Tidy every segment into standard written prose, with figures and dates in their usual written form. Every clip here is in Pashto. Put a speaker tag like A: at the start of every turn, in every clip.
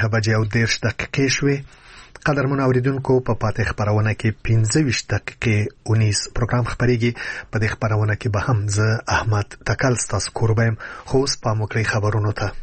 A: 9:30 شوې. قدرمن اوریدونکو په پاتې خبرونه کې 15 دقیقې 19 پروګرام خبريږي. په دې خبرونه کې به هم زه احمد تکل ستاسو کوربم خو اوس په موکلي خبرونو ته.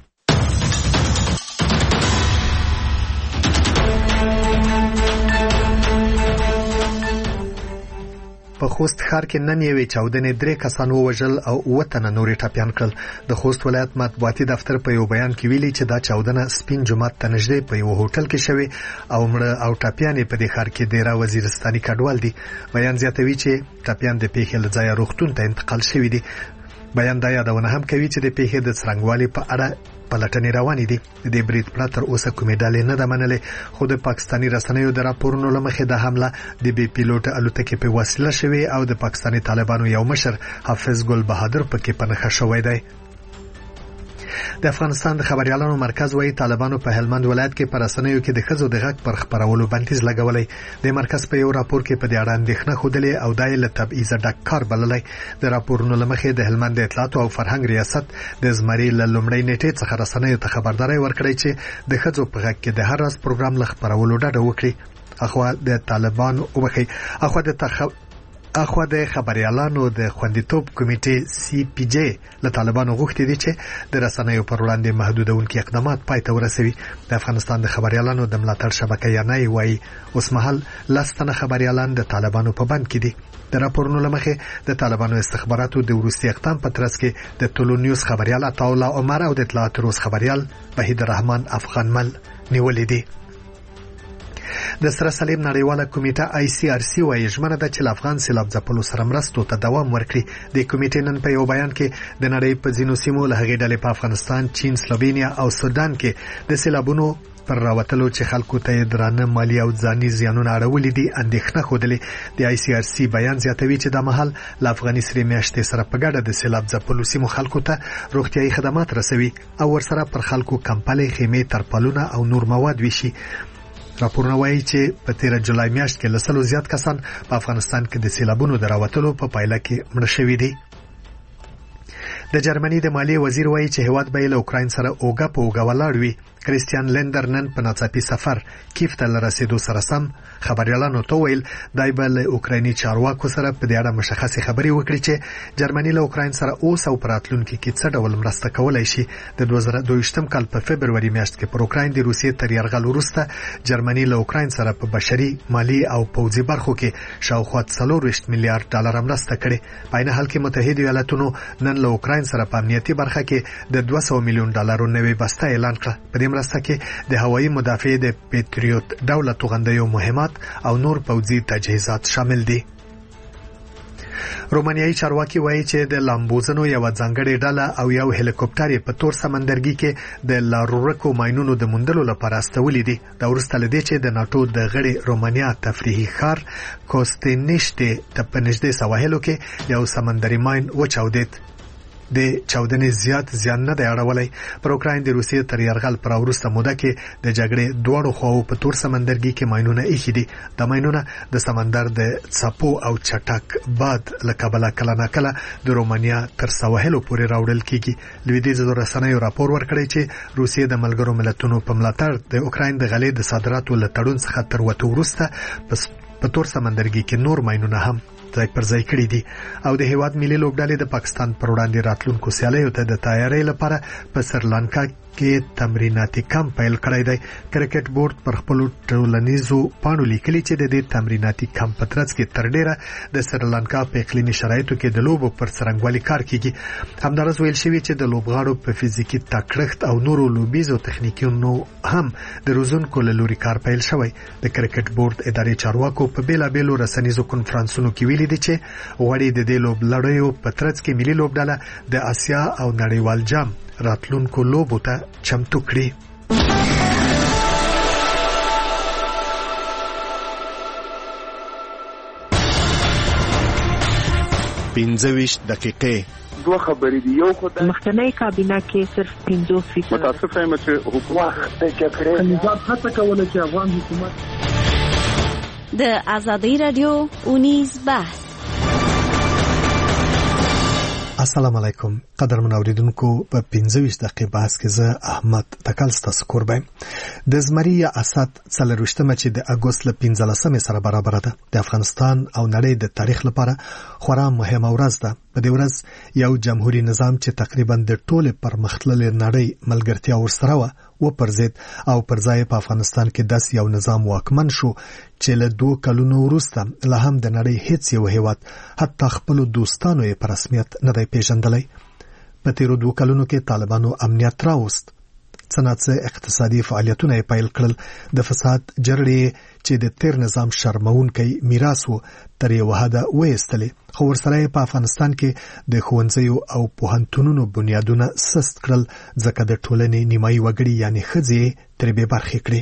A: په خوست ښار کې نن یوې چاودنې 3 کسان ووژل او 7 تنه نورې ټپيان کړل. د خوست ولایت مطبوعاتي دفتر په یو بیان کې ویلي چې دا چاودنه سپین جومات ته نږدې په یو هوټل کې شوې او مړه او ټپيان په دې ښار کې ډیره وزیرستاني کډوال دي. بیان زیاتوي چې ټپيان د پیښې له ځایه روغتون ته انتقال شوي دي. بیان دا یادونه هم کوي چې د پیښې د څرنګوالي په اړه پلټنې روانې دي. د برید پرته تر اوسه کومې ډلې نه ده منلې، خو د پاکستاني رسنیو د راپورونو له مخې د حمله د بي پیلوټ الوتکې په وسیله شوې او د پاکستاني طالبانو یو مشر حافظ ګل بهادر پکې پنهخه شوی دی. د افغانستان د خبريالانو مرکز وايي طالبانو په هلمند ولایت کې پر رسنیو کې د خزو د غږ پر خبرولو بندیز لګولې. د مرکز په یو راپور کې په دې اړه اندېښنه خوده او دای له تبعیض ډک کار بللې. د راپورونو لمخې د هلمند اطلاعات او فرهنګ ریاست د زمري له لومړۍ نیټې څخه رسنیو ته خبرداري ورکړې چې د خزو په غږ کې د هر ورځ پروګرام له خبرولو ډډه وکړي. اخوا د طالبانو وبخي اخوا د خبريالانو د خوندیتوب کمیټې CPJ له طالبانو غوښتي دي چې د رسنیو پر وړاندې محدودونکي اقدامات پای ته ورسوي. د افغانستان د خبريالانو د ملاتړ شبکې یانای وایي اوس مهال لستنه خبريالان د طالبانو په بند کې دي. د راپورونو لمخې د طالبانو استخباراتو د وروستي اقدام په ترڅ کې د ټولو نیوز خبريال عطاءالله عمر او د اطلاعات روز خبريال وحید الرحمن افغان مل نیولې دي. د سره سلیم نړیواله کمیټه ICRC وايي ژمنه ده چې افغان سیلاب ځپلو سره مرستو ته دوام ورکړي. د کمیټې نن په یو بیان کې د نړۍ په ځینو سیمو له هغې ډلې په افغانستان، چین، سلووینیا او سودان کې د سیلابونو پر راوتلو چې خلکو ته درانه مالی او ځاني زیانونه اړولې دي اندېښنه خوده. د ICRC بیان زیاتوي چې د محل له افغاني سره میاشتې سره په ګډه د سیلاب ځپلو سیمو خلکو ته روغتيایي خدمات رسوي او ورسره پر خلکو کمپلې، خیمې، ترپالونه او نور مواد ویشي. راپورونه وایي چې په 13 جولای میاشت کې لسلو زیات کسان په افغانستان کې د سیلابونو دراوتلو په پایله کې مړه شوي دي. د جرمني د مالیې وزیر وایي چې هیواد به له اوکراین سره اوګه په اوګه ولاړ وي. کریستیان لندر نن په ناڅاپي سفر کیف ته رسیدو سره سم خبريالانو ته ویل دای به له اوکرایني چارواکو سره په دې اړه مشخصه خبري وکړي چې جرمني له اوکراین سره اوس او پراتلونکو کې څه ډول مرسته کولای شي. د 2022 کال په فبرवरी میاشت کې پر اوکراین د روسیې تر یرغل وروسته جرمني له اوکراین سره په بشري، مالی او پوځي برخو کې شاوخوا 40 میلیارډ ډالر مرسته کړې. په عین حال کې متحده ایالاتونو نن له اوکراین سره په امنیتي برخه کې د 200 میلیون ډالرو نوې بسته اعلان کړه. په دې مرسته کې د هوایي مدافع د پیټریوټ ډول توغندیو مهمات او نور پوځي تجهیزات شامل دي. رومانیایي چارواکي وایي چې د لامبوزنو یو ځانګړی ډله او یو هلیکوپټر په تور سمندرګي کې د لارورکو ماینونو د موندلو لپاره استولې دي. دا ورسته لدی چې د ناتو د غړي رومانیا تفریحي ښار کوستینشته ته په نږدې سواحلو کې یو سمندري ماین وچاودید. د چاودنې زیات زیان نه دی اړولای. پر اوکراین د روسیې تر یرغل پر وروسته موده کې د جګړې دوړو خواو په تور سمندرګي کې ماینونه ایښي دي. د ماینونه د سمندر د څپو او چټک باد لکبله کله ناکله د رومانیا تر سواحلو پورې راوړل کیږي. لویدیځ رسنیو راپور ورکړی چې روسیې د ملګرو ملتونو په ملاتړ د اوکراین د غلې د صادراتو له تړون څخه تر وته وروسته په تور سمندرګي کې نور ماینونه هم ځای پر ځای کړی دي او د هیواد ملي لوبډلې د پاکستان پر وړاندې راتلونکو سیالیو ته د تیاری لپاره په سریلانکا کې تمریناتي کمپ پیل کړی دی. کرکټ بورډ پر خپل ټولنیزو پاڼو لیکلي چې د دې تمریناتي کمپ په ترڅ کې تر ډیره د سریلانکا په اقلیمي شرایطو کې د لوبو پر څرنګوالي کار کیږي. همدارس ویل شوی چې د لوبغاړو په فزیکي تکړښت او نورو لوبیزو تخنیکونو هم د روزونکو له لوري کار پیل شوی. د کرکټ بورډ اداري چارواکو په بیلابېلو رسنیزو کنفرانسونو کې ویلي دي چې غوړي د دې لوبلړیو په ترڅ کې ملي لوبډله د آسیا او نړیوال جام راتلونکو لوبو ته چمتو کړي. 25 دقیقې
B: دوه خبرې دي. یو خو د
C: مخکنی کابینه کې صرف 50%
B: متاسف یم چې حکومت د جګړې
D: نظام هڅه کوله چې افغان حکومت
E: د ازادي رادیو اونیز بحث
A: السلام علیکم قدرمن اوریدونکو په 15 دقیقې بحث کې زه احمد تکل ستاسو قربان د زمری یا اسد څلروشتمه چې د اگست ل 15 سره برابر ده د افغانستان او نړۍ د تاریخ لپاره خورا مهمه ورځ ده. په دې ورځ یو جمهوریت نظام چې تقریبا د ټوله پرمختللې نړۍ ملګرتیا ورسره و پرځید او پرځای په افغانستان کې داس یو نظام واکمن شو چې له 2 کلونو وروسته له هم د نړۍ هیڅ یو هیواد حتی خپل دوستانو یې په رسمیت نه دی پیژندلی. په تیرو 2 کلونو کې طالبانو امنیت راوست، څنګه اقتصادي فعالیتونه پیل کړل، د فساد جرړې چې د تیر نظام شرمونکي میراث وو تر یو حد وېستلې، خو ورسره په افغانستان کې د ښوونځیو او پوهنتونونو بنیادونه سست کړل ځکه د ټولنې نیمایي وګړي یعنی ښځې ترې بې برخې کړې.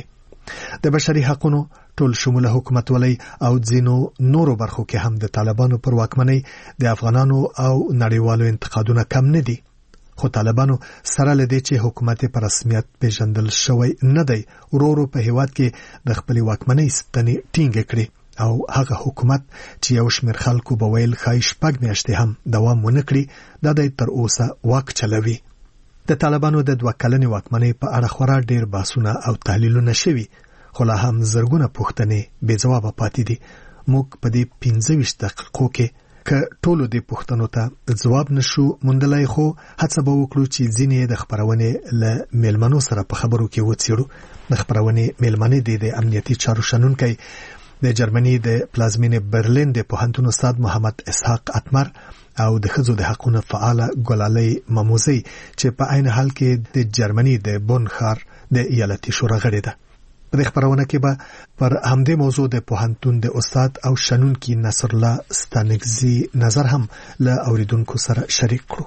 A: د بشري حقوقو ټول شموله حکومت ولې او ځینو نورو برخو کې هم د طالبانو پر واکمنۍ د افغانانو او نړیوالو انتقادونه کم نه دي. خو طالبانو سره لدی چې حکومت په رسمیت پیژندل شوی نه دی، ورورو په هیواد کې د خپل واکمنۍ ستنې ټینګ کړې او هغه حکومت چې یو شمېر خلکو به ویل خایش پګ میاشتې هم دوام ونه کړي د تر اوسه واک چلوي. د طالبانو د 2 کلنې واکمنۍ په اړه خورا ډېر بحثونه او تحلیلونه شوي، خو لا هم زرګونه پوښتنې بې ځوابه پاتې دي. موږ په دې 15 دقیقو کې که ټولو دې پوښتنو ته ځواب نشو موندلای، خو هڅه به وکړو چې ځینې د خبرونې له میلمنو سره په خبرو کې وڅېړو. د خبرونې میلمنې د امنیتي چارو شنونکي د جرمني د پلازمینې برلین د پوهنتون استاد محمد اسحاق اتمر او د ښځو د حقوقو فعاله ګلالۍ مموزي چې په عین حال کې د جرمني د بون ښار د ایالتي شورا غړې ده. په دې خبرونه کې به پر همدې موضوع د پوهنتون د استاد او شنونکي نصر الله ستانکزي نظر هم له اوریدونکو سره شریک کړو.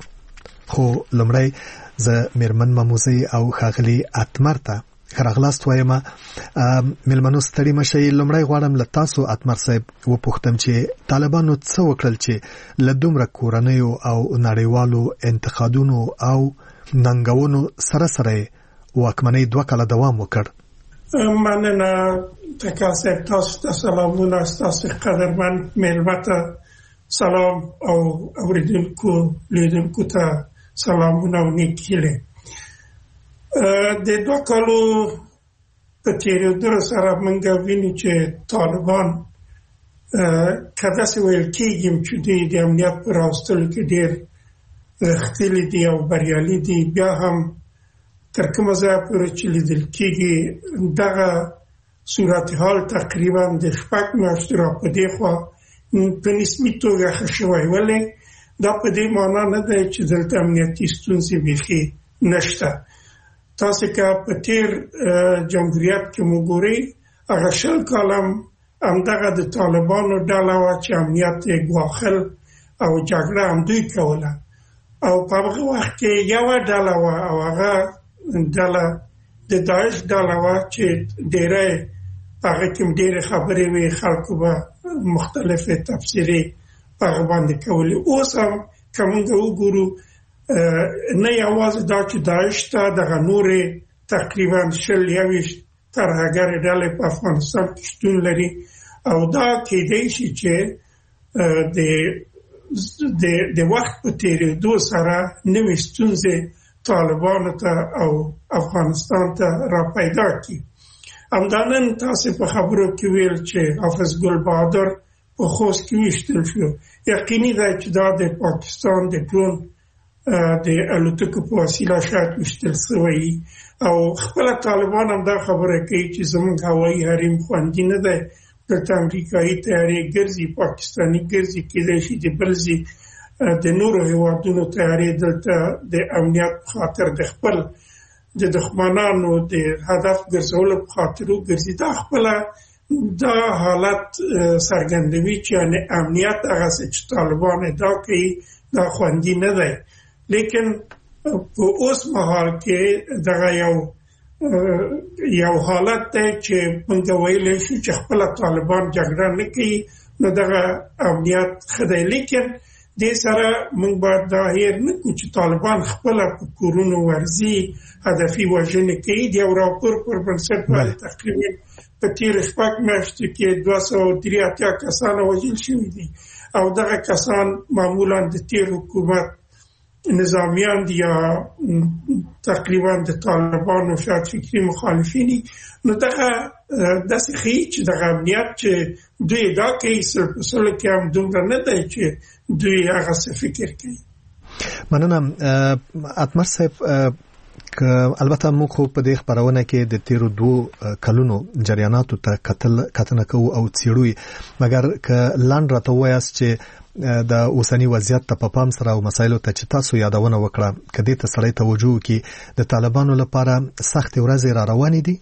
A: خو لمړی زه میرمن مموزي او ښاغلي اتمر ته خراغلاست وایم. ملمنو ستړي مشي، لمړی غواړم له تاسو اتمر صاحب وپوښتم چې طالبانو څه وکړل چې له دومره کورنیو او نړیوالو انتقادونو او ننګونو سره سره واکمنۍ 2 کاله دوام وکړ.
F: مننه تکاسب، تاسو ته سلامونه، تاسو قدرمن ملت سلام او اوریدونکو لیدونکو ته سلامونه او نیکیله. د 2 کالو په تیریدو سره موږ وینو چې طالبان کله چې ویل کېږي چې د امنیت پر راوستلو کې ډېر غښتلي دي او بریالي دي، بیا هم تر کومه ځایه پورې چې لیدل کېږي دغه صورتحال تقریبا د 6 میاشتې راپدې خوا په نسبي توګه ښه شوی، ولې دا په دې معنا نه دی چې دلته امنیتي ستونزې بیخي نشته. تاسو که په تیر جمهوریت کې مو ګورئ هغه 20 کاله همدغه د طالبانو ډله وه چې امنیت یې ګواښل او جګړه همدوی کوله، او په هغه وخت کې یوه ډله وه او هغه ډله د داعش ډله وه چې ډېری په هغه کې ډېرې خبرې وې، خلکو به مختلفې تفسیرې په هغه باندې کولې. اوس هم که موږ وګورو نه یوازې دا چې داعش ته دغه نورې تقریبا 20-21 ترهګرې ډلې په افغانستان کې شتون لري، او دا کېدای شي چې د وخت په تېرېدو سره نوې ستونزې طالبانو ته او افغانستان ته را پیدا کړي. همدا نن تاسو په خبرو کې ویل چې حافظ ګل بهادر په خوست کې ویشتل شو. یقیني ده چې دا د پاکستان د ډرون د الوتکو په وسیله شاید ویشتل شوی، او خپل طالبان هم دا خبره کوي چې زموږ هوایي حریم خوندي نه دی، دلته امریکایي طیارې ګرځي، پاکستاني ګرځي، کېدای شي د بلځي د نورو هیوادونو طیارې دلته د امنیت په خاطر د خپل د دښمنانو د هدف ګرځولو په خاطر وګرځي. دا خپله دا حالت څرګندوي چې یعنې امنیت هغه څه چې طالبان ادعا کوي دا خوندي نه دی. لیکن په اوس مهال کې دغه یو حالت دی چې موږ ویلی شو چې خپله طالبان جګړه نه کوي، نو دغه امنیت ښه دی. لیکن دې سره موږ باید دا هیر نه کړو چې طالبان خپله په کورونو ورځي، هدفي وژنې کوي. د یو راپور پر بنسټ باندې تقریبا په تېرو 6 میاشتو کې 283 کسان وژل شوي دي، او دغه کسان معمولا د تېر حکومت نظامیان دي یا تقریبا د طالبانو شاید فکري مخالفینی نو دغه داسې ښیي چې دغه امنیت چې دوی دا کوي سره کې هم دومره نه دی چې دوی هغه څه فکر کوي.
A: مننه اتمر صاحب. البته موږ خو په دې خبرونه کې د تیرو 2 کلونو جریاناتو ته کتنه کوو او څېړو، مګر که لاند راته وایاست چې د اوسنی وضعیت ته په پام سره او مسایلو ته چې تاسو یادونه وکړه کدی ته سړی توجه وکړي د طالبانو لپاره سخت ورځې را روانې دي؟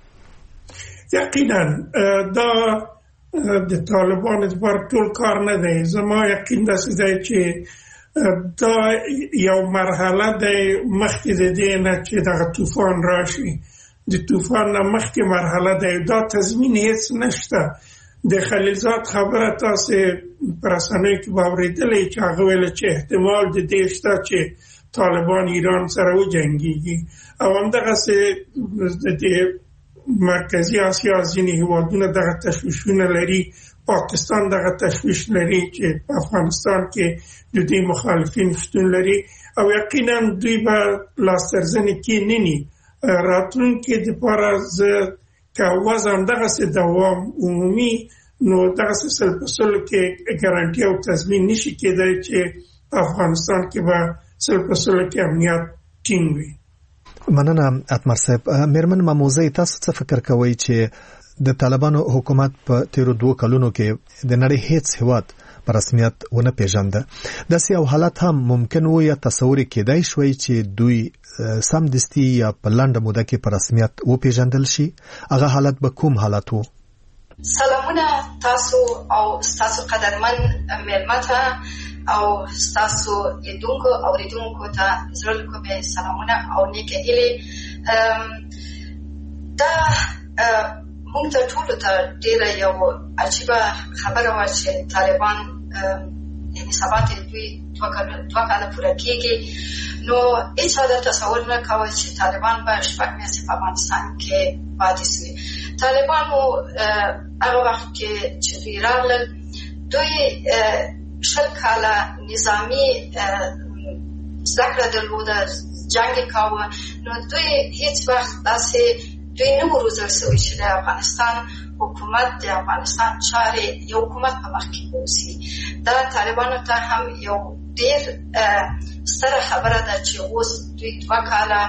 F: یقینا دا د طالبانو لپاره ټول کار نه دی. زما یقین داسې دی چې دا یو مرحله دی مخکې د دې نه چې دغه طوفان راشي. د طوفان نه مخکې مرحله دی. دا تضمین هیڅ نشته. د خلیلزاد خبره تاسو پر رسنیو کې واورېدلې چې هغه ویل چې احتمال د دې شته چې طالبان ایران سره وجنګيږي او همدغسې د مرکزی آسیا ځینې هیوادونه دغه تشویشونه لري. پاکستان دغه تشویش لري چې په افغانستان کې د دې مخالفین شتون لري او یقینا دوی به لاسترزنې کې نني راتلونکي د لپاره که وضع دغسې دوام عمومي نو دغسې سلپسلو کې ګارانټي او تضمین نشي کېدای چې په افغانستان کې به سلپسلو کې امنیت ټینګ وي.
A: مننه اتمر صاحب. میرمن ماموزی، تاسو څه فکر کوئ چې د طالبانو حکومت په تیرو 2 کلونو کې د نړۍ هیڅ هیواد په رسمیت ونه پیژنده؟ داسې یو حالت هم ممکن و یا تصور کېدای شوی چې دوی سمدستي یا په لنډه موده کې په رسمیت وپیژندل شي؟ هغه حالت به کوم حالت وو؟
E: سلامونه تاسو او تاسو قدرمن ملمته او تاسو لیدونکو او لیدونکو ته زړه کومه سلامونه او نیک هیلې. دا موږ ته ټول ته ډیره یو عجیبه خبره و چې طالبان یعنی سبا ته دوی 2 کاله پوره کېږي نو هیڅ دا تصور نه کاوه چې طالبان به شپږ میاشتې په افغانستان کې پاتې شي. طالبانو هغه وخت کې چې دوی راغلل دوی 10 کاله نظامی زده درلوده، جنگ کاوه، نو دوی هیڅ وخت داسې دوی نه وروزل شوي چې د افغانستان حکومت د افغانستان چارې یو حکومت په مخ کې ووسي. دا طالبانو ته هم یو ډېر ستره خبره ده چې اوس دوی 2 کاله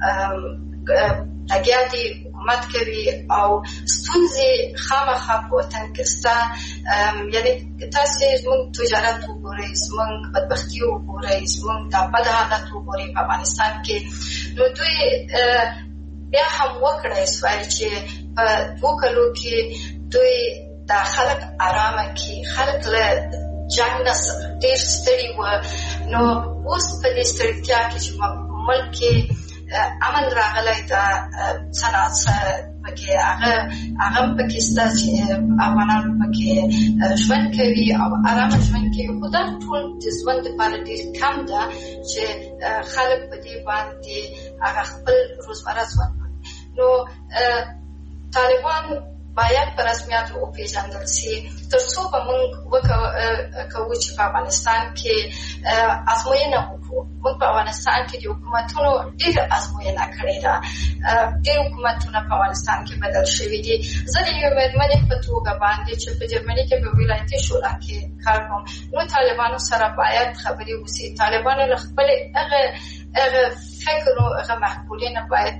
E: لګیا دي حکومت کوي او ستونزې خامخا په وطن کې شته. یعنې تاسې زموږ تجارت وګورئ، زموږ بدبختي وګورئ، زموږ دا بد حالت وګورئ په افغانستان کې. نو دوی بیا هم وکړای شوای چې په 2 کلو کې دوی دا خلک آرامه کړي. خلک له جنګ نه ډېر ستړي وو. نو اوس په دې ستړیا کې چې ملک کې امن راغلی دا صنعت پکې هغه پکې ستا چې افغانان پکې ژوند کوي او آرامه ژوند کوي. خو دا ټول د ژوند لپاره ډېر کم ده چې خلک په دې باندې هغه خپل روزمره ژوند کوي. نو طالبان باید په رسمیت وپېژندل شي تر څو به موږ وکوو چې په افغانستان کې ازموینه وکړو. موږ په افغانستان کې د حکومتونو ډېره ازموینه کړې ده. ډېر حکومتونه په افغانستان کې بدل شوي دي. زه د یوې مېرمنې په توګه باندې چې په جرمني کې په ولایتي شورا کې کار کوم، نو طالبانو سره باید خبرې وشي. طالبانو له خپلې هغه فکر او هغه محکولینه باید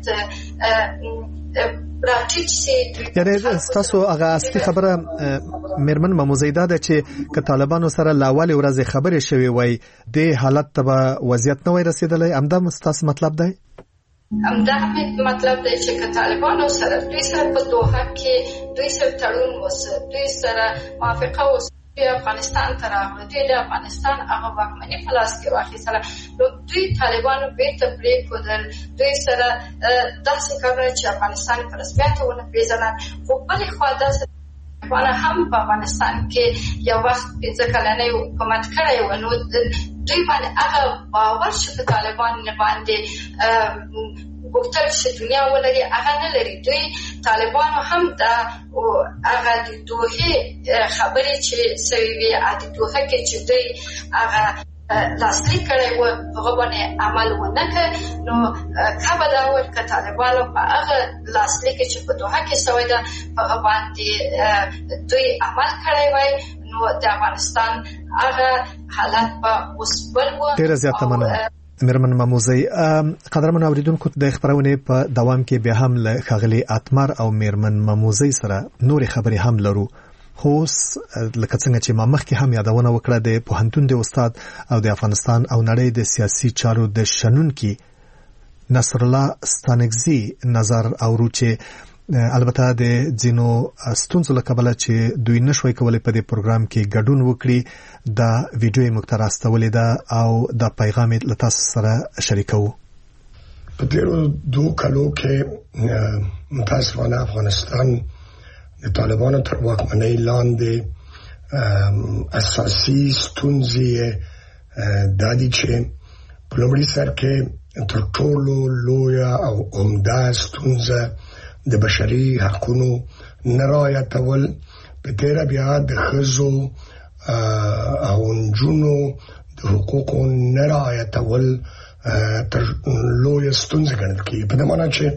A: یعنی تاسو هغه اصلي خبره میرمن ماموزیده ده چې که طالبانو سره لاولې ورځې خبرې شوي وای د حالت ته وضعیت نه وای رسیدلی. همدا تاسو مطلب دی؟
E: همدا مطلب دی چې که طالبانو سره دوی سره په دوحه کې دوی سره تړون وسه، دوی سره موافقه وسه، دوی افغانستان ته راغله، دوی د افغانستان هغه واکمني په لاس کې واخیستله، نو دوی طالبانو بیرته پرېښودل، دوی سره داسې کړل چې افغانستان په رسمیت ونه پېژنل. خو بلې خوا داسې طالبانو هم په افغانستان کې یو وخت 15 کلنی حکومت کړی و، نو دوی باندې هغه باور چې په طالبانو باندې غوښتل چې دنیا ولري هغه نه لري. دوی طالبانو هم دا هغه د دوحې خبرې چې سوي وي د دوحه کې چې دوی هغه لاسلیک کړی و هغه باندې عمل ونه کړ نو کبه دا ورکه طالبانو په هغه لاسلیک چې په دوحه کې شوی ده په هغه باندې دوی عمل کړی وای نو د افغانستان هغه حالت په اوس بل و.
A: ډیره زیاته مننه میرمن ماموزی. قدرمن اوریدونکو د خبرونه په دوام کې به هم له خغلی اتمر او میرمن ماموزی سره نور خبري هم لرو. خو لکه څنګه چې ما مخکې هم یادونه وکړه د پوهنتون د استاد او د افغانستان او نړۍ د سیاسي چارو د شنونکي نصر الله ستانکزي نظر او روچه البته د ځینو ستونزو له کبله چې دوی نشوي کولای په دې پروګرام کې ګډون وکړي دا ویډیو مختراستولې ده او دا پیغام له تاسو سره شریکو.
G: په تیرو 2 کالو کې متاسفانه افغانستان د طالبانو تر واکمنۍ لاندې اساسي ستونزې د دې چې په لومړي سر کې تر ټولو لویه او عمده ستونزه د بشري حقوقو نرایتول په تیر بیا د ښځو او نجونو د حقوقو نرایتول تر لویه ستونزه ګڼل کېږي په دې معنی چې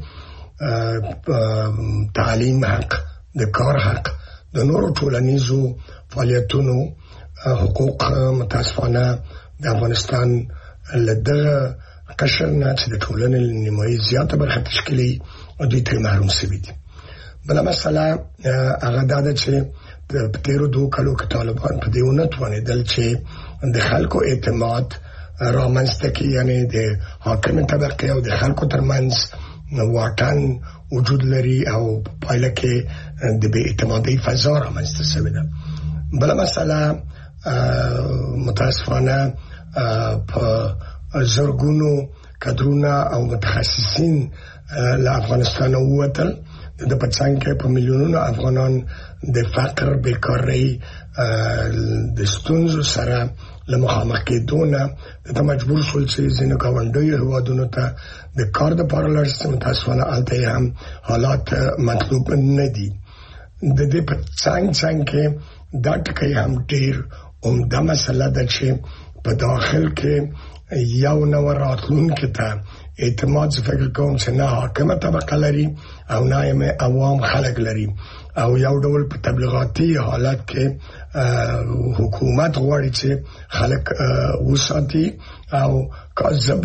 G: تعلیم حق د کار حق د نورو ټولنیزو فعالیتونو حقوق متاسفانه د افغانستان لدغه قشر نه چې د ټولنې نیمایي زیاته برخه تشکیلي او دوی ترې محروم شوي دي. بله مسله هغه دا ده چې په تیرو 2 کالو کې طالبان په دې ونه توانېدل چې د خلکو اعتماد رامنځته کړي، یعنې د حاکمې طبقې او د خلکو ترمنځ واټن وجود لري او پایله کې د بې اعتمادۍ فضا رامنځته شوې ده. بله مسله متاسفانه په زرګونو کادرونه او متخصصین له افغانستان ووتل. د پڅنګ کې په میلیونونو افغانان د فقر، بیکارۍ، د ستونزو سره له مخامخ کېدونه د مجبور شول چې ځینو ګاونډیو هیوادونو ته د کار لپاره لاړ شي. متاسفانه هلته هم حالات مطلوب نه دي. د دې په څنګ کې دا ټکی هم ډېر عمده مسله ده چې په داخل کې یو نو راتلونکي ته اعتماد فکر کوم چې نه حاکمه طبقه لري او نه عوام خلک لري او یو ډول په تبلیغاتي حالت کې حکومت غواړي چې خلک وساتي او کاذب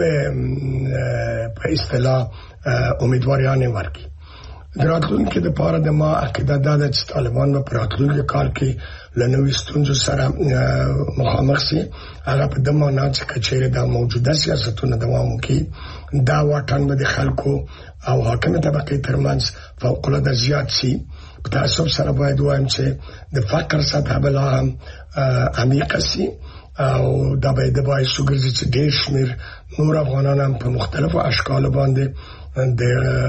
G: په اصطلاح امیدواریانه ورکړي. راتلونکي د پاره د ما عقیده ده چې طالبان په راتلونکي کال کې لنوي ستونزو سره مخامخ شي. هغه په دمه نه چې کچېره د موجوده سیاستونو دوام وکړي. دا واټن به د خلکو او حاکمه طبقې ترمنځ فوق العاده زیات شي. په تاسو سره باید وایم چې د فقر سطح بلا هم عمیقه شي او دا به د باید شوګرځي چې ډېر شمیر نور افغانان هم په مختلفو اشکال باندې د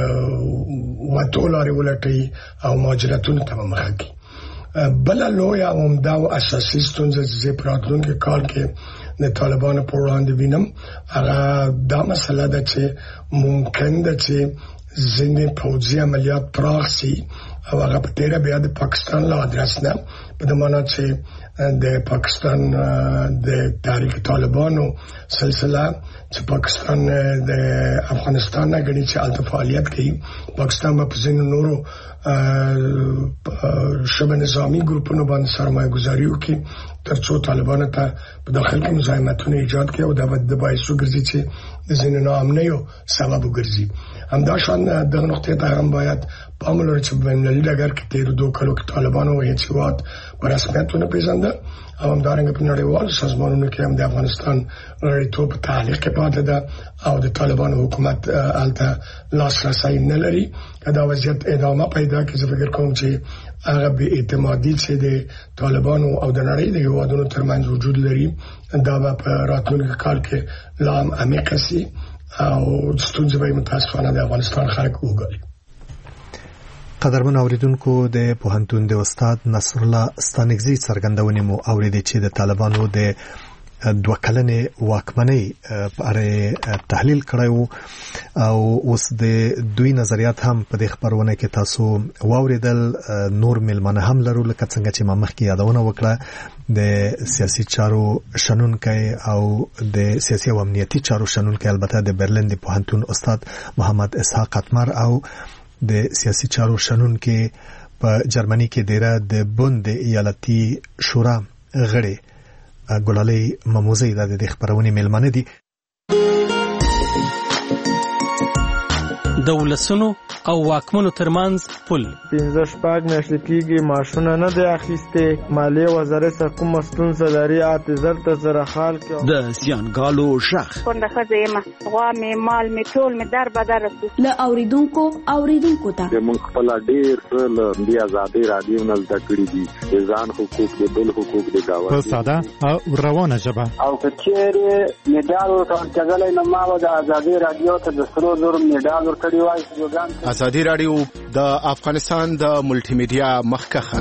G: وټولاري ولټي او ماجراتونو ته مخه کوي. بل لوی عمده او اساسي ستونزه چې په راتلونکي کال کې د طالبانو په وړاندې وینم هغه دا مسله ده چې ممکن ده چې ځینې پوځي عملیات پراخ شي او هغه په تیره بیا د پاکستان له ادرس نه په دې معنی چې د پاکستان د تحریک طالبانو سلسله چې پاکستان د افغانستان نه غني چې الته فعالیت کوي. پاکستان په ځینو نورو شبه نظامی ګروپونو باندې سرمایه گذاري وکړي ترڅو طالبانو ته په داخل کې مزاحمتونه ایجاد کړي او دا د باعث وګرځي چې د ځینو ناامنیو سبب وګرځي. همداشان دغه نقطې ته هم باید پام ولرو چې په ملي ډګر کې تیر 2 کالو کې طالبانو هیڅ وخت په رسمیت ونه پیژنده او همدارنګه په نړیوالو سازمانونو کې هم د افغانستان غړیتوب په تعلیق کې پاتې ده او د طالبانو حکومت الته لاسرسی نه لري. دا وضعیت ادامه پیدا کوي. زه فکر کوم چې هغه به اعتمادي چې د طالبانو او د نړۍ د هیوادونو ترمنځ وجود لري دا به په راتلونکي کال کې لا هم عمیقه شي او ستونزې به متاسفانه د افغانستان خلک وګالي.
A: قدرمن اوریدونکو د پوهنتون د استاد نصر الله ستانکزي څرګندونې مو اوریدي چې د طالبانو د دوه کلنې واکمنۍ په اړه تحلیل کړی او اوس د دوی نظریات هم په دې خبرونه کې تاسو واوریدل. نور ملمنه هم لرو لکه څنګه چې ما مخکې یادونه وکړه د سیاسي چارو شنونکی او د سیاسي او امنیتي چارو شنونکی البته د برلین د پوهنتون استاد محمد اسحاق اتمر او د سیاسي چارو شنونکی په جرمني کې دیره د بوند ایالتي شورا غړي ګلالۍ مموزي د خبرونې ملمنه دي.
H: د ولسونو او واکمنو ترمنځ پل
I: 15 میاشتې کېږي ماشونه نه دی اخیسته. مالیه وزارت کوم ستونزه لري اعتذار ته سره حال کې
J: د زیانګالو شخ
K: څنګه خزیمه غوا می مال می ټول می در بدر
L: له اوریدونکو ته
B: د مونږ خپل ډیر له دی آزادي رادیو نل تکړی دي د ځان حقوق د بل حقوق د گاوه
M: په ساده او روانه ژبه
N: او کچېره میډال ورکړل کېږي نو ما د آزادي رادیو ته د سرو زر میډال ورکړی وای.
O: آزادي رادیو د افغانستان د ملټي میډیا مخکخه.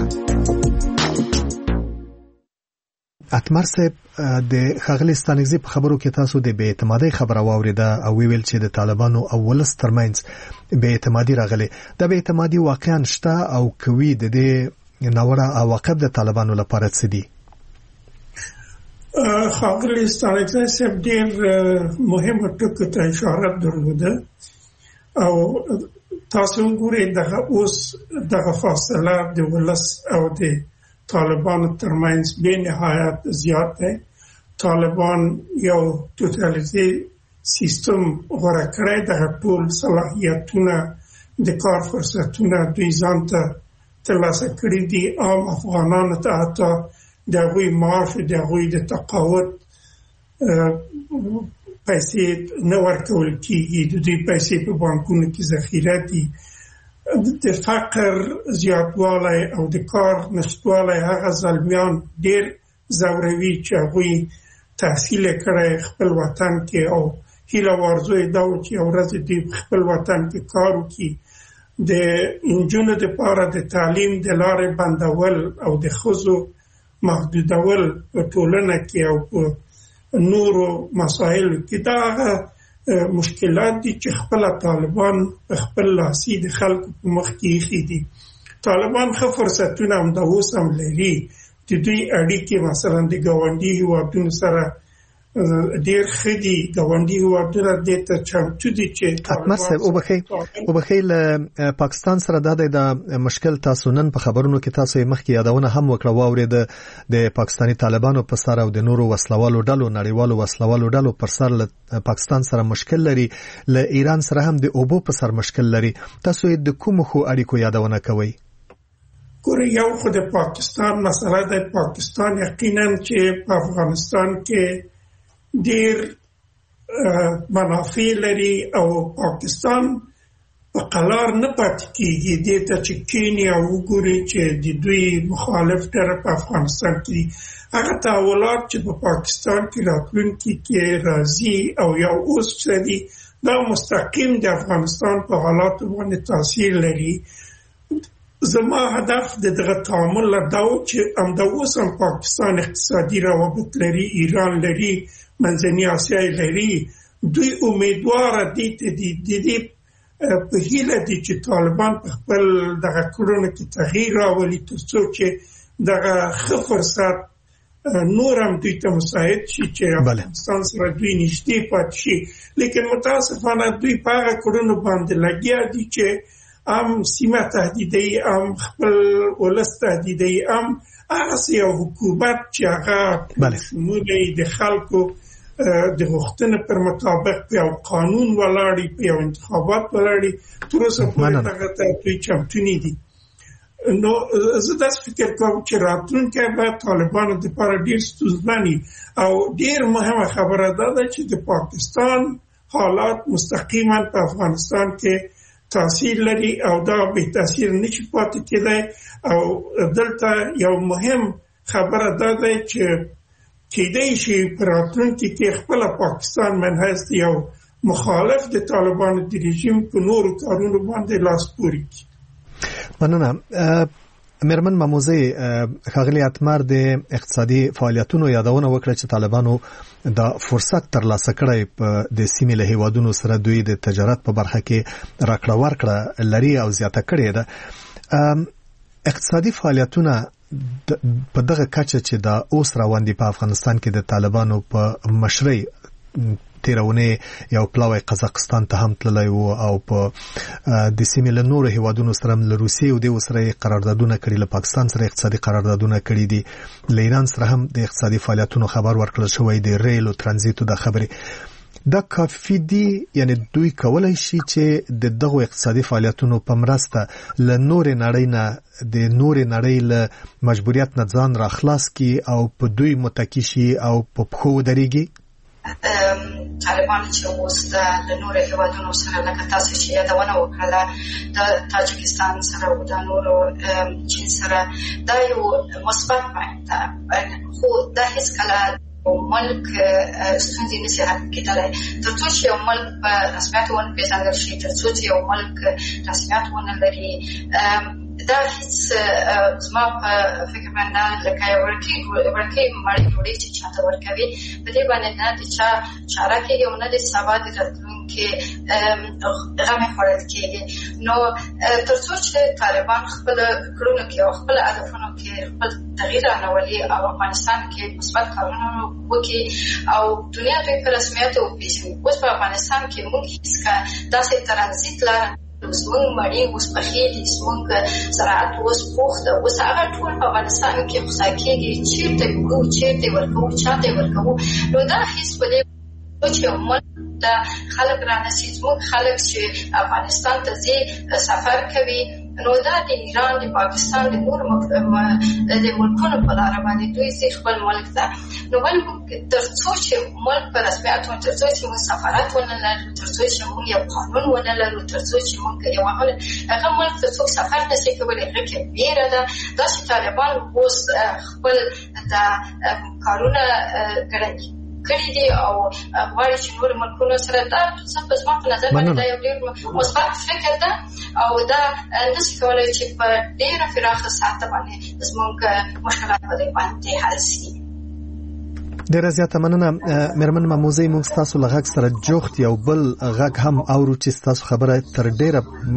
A: اتمر صاحب د خغلی ستانګزي په خبرو کې تاسو د بې اعتمادۍ خبره واوریده او ویل چې د طالبانو او ولس ترمنځ بې اعتمادي راغله. د بې اعتمادي واقعا شته او کوي د دې ناوړه عواقب د طالبانو لپاره څه دي؟
F: خغلی ستانګزي صاحب ډېر مهمه ټکو ته اشاره درلوده او تاسو ګورئ دغه اوس دغه فاصله د ولس او د طالبانو ترمنځ به نهایت زیات ده. طالبان یو توتالیتي سیستم غوړه کړی د ټول صلاحیتونه د کار فرصتونه دوی ځان ته ترلاسه کړي دي. عام افغانانو ته حتی د هغوی معاش د هغوی د تقاعد پیسې نه ورکول کېږي. د دوی پیسې په بانکونو کې ذخیره دي. د فقر زیاتوالی او د کار نشتوالی هغه زلمیان ډېر ځوروي چې هغوی تحصیل کړی خپل وطن کې او هیله ورزو یې دا و چې یو ورځ دوی په خپل وطن کې کار وکړي. د نجونو دپاره د تعلیم د لارې بندول او د ښځو محدودول په ټولنه کې او په نورو مسایلو کې دا هغه مشکلات دي چې خپل طالبان خپل لاسي د خلکو په مخ کې ایښي دي. طالبان ښه فرصتونه هم د اوس هم لري چې دوی اړیکې مثلا د ګاونډي هیوادونو سره ډېر ښه دي. ګاونډي هیوادونه دې ته چمتو دي چې
A: اتمر صاحب وبخښئ له پاکستان سره د مشکل تاسو نن په خبرونو کې تاسو مخکې یادونه هم وکړه واورید د پاکستاني طالبانو په سر او د نورو وسلوالو ډلو نړیوالو وسلوالو ډلو پر سر له پاکستان سره مشکل لري. له ایران سره هم د اوبو په سر مشکل لري. تاسو د کوم خو اړیکو یادونه کوئ؟
F: ګوره یو خو د پاکستان مسله د پاکستان یقینا چې په افغانستان کې ډېر منافع لري او پاکستان په قلار نه پاتې کېږي. دې ته چې کینیا وګوري چې د دوی مخالف طرف په افغانستان کې هغه تحولات چې په پاکستان کې راتلونکي کې راځي او یو اوس دي دا مستقیم د افغانستان په حالاتو باندې تاثیر لري. زما هدف د دغه تعامل دا و چې همدا اوس هم پاکستان اقتصادي روابط لري، ایران لري، منځنۍ اسیا لري. دوی امیدواره دي په هیله دي چې طالبان په خپل دغه کړنو کې تغییر راولي ترڅو چې دغه ښه فرصت نور هم دوی ته مساعد شي چې افغانستان سره دوی نږدې پاتې شي. لیکن متاسفانه دوی په هغه کړنو باندې لګیا دي چې هم سیمه تهدیدوي، هم خپل ولس تهدیدوي، هم هغه یو حکومت چې هغه شمول د خلکو د غوښتنې پر مطابق په یو قانون ولاړی، په یو انتخابات ولاړی. تر اوسه پورې دغه ته دوی چمتو نه دي. نو زه داسې فکر کوم چې راتلونکی به طالبانو دپاره ډېر ستونزمن او ډېر مهمه خبره دا ده چې د پاکستان حالات مستقیما په افغانستان کې تاثیر لري او دا به تاثیر نشي پاتې کېدای. او دلته یو مهم خبره دا ده چې کېدای شي په راتلونکي کې خپل پاکستان منحص یو مخالف د طالبانو د رژیم په نورو کارونو باندې لاس پورې کړي.
A: مننه. مرمن مموزي ښاغلي اتمر د اقتصادي فعالیتونو یادونه وکړه چې طالبانو د فرصت ترلاسه کړی په د سیمې له هیوادونو سره دوی د تجارت په برخه کې راکړه ورکړه لري او زیاته کړې ده. اقتصادي فعالیتونه په دغه کچه چې د اوس روان دي په افغانستان کې د طالبانو په مشرۍ تیرونه یو پلاوی قزاقستان ته هم تللی او په د سیمې له نورو هیوادونو سره له روسیې او د سره قراردادونه کړي، له پاکستان سره اقتصادي قراردادونه کړي دي، له ایران سره هم د اقتصادي فعالیتونو خبر ورکړل شوی دی، ریل او ترانزیت د خبرې دا کافي دي. یعنی دوی کولای شي چې د دغه اقتصادي فعالیتونو په مرسته له نورې نړۍ نه د نورې نړۍ له مجبوریت نه ځان را خلاص کی او په دوی متکی شي او په پخو درېږي.
E: طالبان چې اوس د نورو هیوادونو سره لکه تاسو چې یادونه وکړه د تاجکستان سره او د نورو چین سره دا یو مثبت پوینټ ده، خو دا هیڅ کله ملک ستونزې نشي حل کېدلی تر څو چې یو ملک په رسمیت ونه پیژندل شي، تر څو چې یو ملک رسمیت ونه لري. دا هیڅ زما په فکر باندې لکه یو ورکې مړۍ ډوډۍ چې چاته ورکوي په دې باندې نه د چا چاره کېږي او نه د سبا د راتلونکي غم خوړل کېږي. نو تر څو چې طالبان خپل کړنو کې او خپل هدفونو کې خپل تغییر راولي او افغانستان کې مثبت کارونه وکړي او دنیا دوی په رسمیت وپېژني. اوس په افغانستان کې موږ هیڅ داسې ترانزیت لاره زمونږ مړی اوس پخېږي، زمونږ زراعت اوس پوخ ده، اوس هغه ټول په افغانستان کې خوسا کېږي، چېرته وکړو چېرته ورکوو چاته ورکوو. نو دا هیڅ په دې چې ملک د خلک رانسي، زمونږ خلک چې افغانستان ته ځي سفر کوي، نو دا د ایران د پاکستان د نورو د ملکونو په لاره باندې دوی ځي خپل ملک ته. نو ولې تر څو چې ملک په رسمیت تر څو چې موږ سفارت ونه لرو، تر څو چې موږ یو قانون ونه لرو، تر څو چې موږ یو هغه ملک ته څوک سفر نشي کولی، هغه کې ویره ده. دا چې طالبان اوس خپل د کارونه کړي دي او غواړي چې نور ملکونو سره دا څه په زما په نظر باندې دا یو ډېر مثبت فکر ده او دا نشي کولی چې په ډېره پراخه ساحه باندې زموږ مشکلات په دې باندې حل شي.
A: ډیره زیاته مننه مرمن مموزي. موږ تاسو له غږ سره جوخت یو بل غږ هم اورو چې تاسو خبره تر ډیره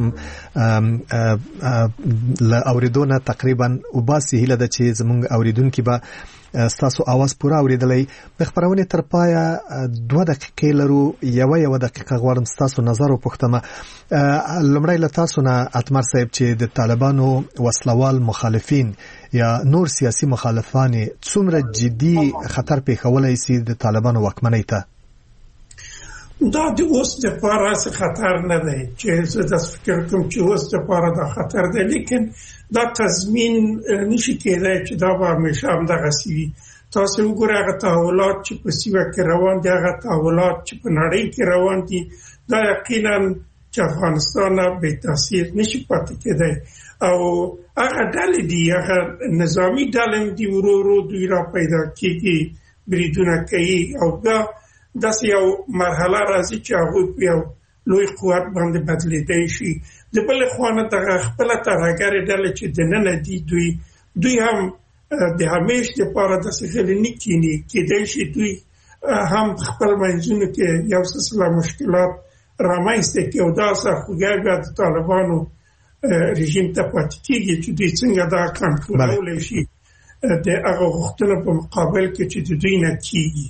A: له اوریدونه تقریبا وباسي. هیله ده چې زموږ اوریدونکو به تاسو आवाज پوره اوریدلای. د خبرونه تر پایا 2 دقیقې لرو، یو دقیقه غواړم تاسو نظر او پوښتنه. لمړی له تاسو نه اتمر صاحب چې د طالبانو وسلوال مخالفین یا نور سیاسي مخالفان څومره جدي خطر پیښولای شي د طالبانو واکمنۍ ته؟
F: دا د اوس د پاره خطر نه دی چې زه د فکر کوم چې اوس د پاره دا خطر دی، لیکن دا تضمین نشي کېدای چې دا به همیشه همدغه سي. تاسو وګورئ هغه تحولات چې په سیمه کې روان دي، هغه تحولات چې په نړۍ کې روان دي، دا یقینا چې افغانستان به تاثیر نشي پاتې کېدای. او هغه ډلې دي، هغه نظامی ډلې دي ورو دوی را پیدا کېږي، بریدونه کوي او دا داسې یو مرحله راځي چې هغه یو لوی قوت باندې بدلېدای شي. د بل خوانه دغه خپل ترهګرې ډلې چې د نن دي دوی هم د همیش د پاره د سغلنی کینی کېدای شي دوی هم خپل منځونو کې یو څه مشکلات رامنځته کوي او دا سرخوږی د طالبانو رژیم ته پاتې کېږي چې دوی څنګه دا کنټرولولی شي د هغه غوښتنو په مقابل کې چې د دوی نه کېږي.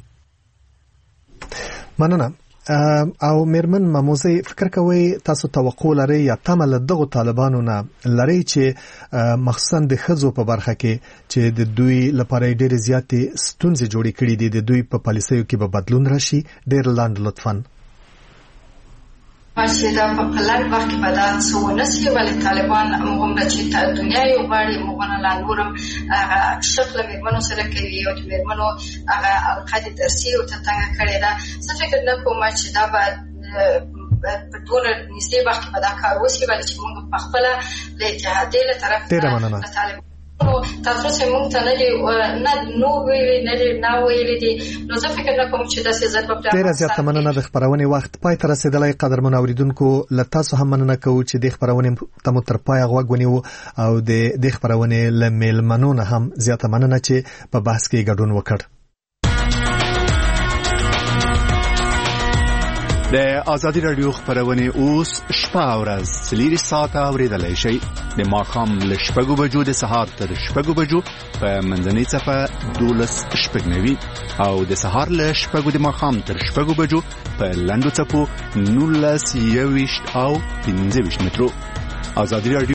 A: مننه. او میرمن مموزي، فکر کوي تاسو توقع لرئ یا تمه له دغه طالبانو نه لرئ چې مخصوصا د ښځو په برخه کې چې د دوی لپاره ډېر زیاتې ستونزې جوړې کړې دي، د دوی په پالیسیو کې به بدلون راشي؟ ډېر لاند لطفاً.
E: چې دا په پلان باندې بدل څو نشي، ولې طالبان موږ چې دنیا یو غاړي موږ نه لاندورم شکل میرمنو سره کوي او د میرمنو هغه القاعده درسي او څنګه کړي دا څه فکر نه کوم چې دا به په ټول نږدې وخت کې به دا کار وشي، ولې چې موږ په خپل د اتحادیې له طرف طالبانو تاسو چې موږ ته نه نو ویلي نه ویلي دي نو زه فکر نه کوم چې داسې ضرب په
A: ډیره زیاته مننه د خبرونې وخت پای ته رسیدلی قدرمن اوریدونکو له تاسو هم مننه کوو چې د خبرونې ته مو تر پایه غوږ ونیو او د خبرونې له میلمنو نه هم زیاته مننه چې په بحث کې ګډون وکړ.
O: د آزادي رادیو خبرونه اوس شپه او ورځ 3 ساعته اوریدلای شئ د ماښام له 6 بجو د سهار تر 6 بجو په منځنۍ صفه 12:09 او د سهار له 6 د ماښام تر 6 بجو په لنډو صفو 19:20 او 15 مترو. آزادي رادیو